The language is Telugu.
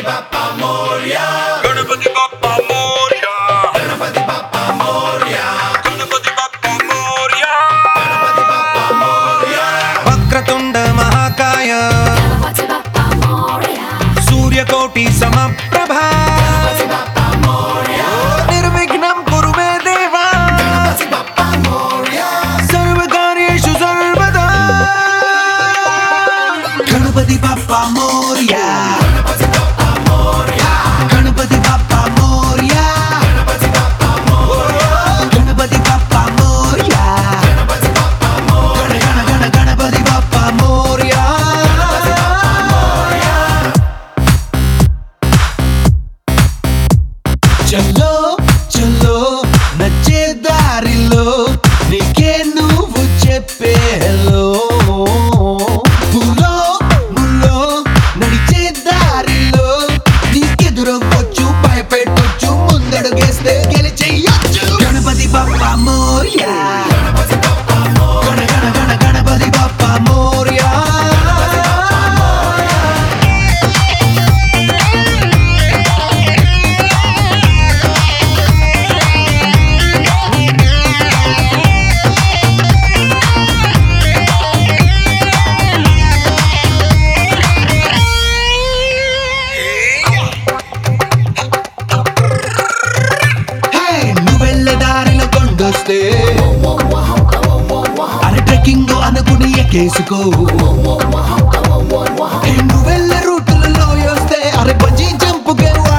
Bappa Moria, Ganapati Bappa Moria, Ganapati Bappa Moria, Ganapati Bappa Moria, Ganapati Bappa Moria, Vakratunda మహాకాయ Ganapati Bappa Moria, సూర్యకోటి సమప్రభా Ganapati Bappa Moria, నిర్విఘ్నం కురు మే దేవా Ganapati Bappa Moria, సర్వకార్యేషు సర్వదా Ganapati Bappa Morya Ganapati Bappa Moria, Ganapati Bappa Morya Ganapati Bappa Moria, Ganapati Bappa Morya Ganapati Bappa Moria, Ganapati Bappa Morya చల్లో చల్లో నచ్చే దారిలో నీకే నువ్వు చెప్పే హలో పూలో ముల్లో నడిచే దారిలో నీకెదురొచ్చు భయపెట్టొచ్చు ముందడుగేస్తే గెలిచెయ్యొచ్చు Ganapati Bappa Morya Ganapati Bappa Moria, Ganapati Bappa Morya హే నువ్వెళ్ళే దారిలో కొండొస్తే అరే ట్రెక్కింగ్ అనుకుని ఎక్కేసుకో హే నువ్వెళ్ళే రూట్లలో వస్తే అరే బంజీ జంపుకే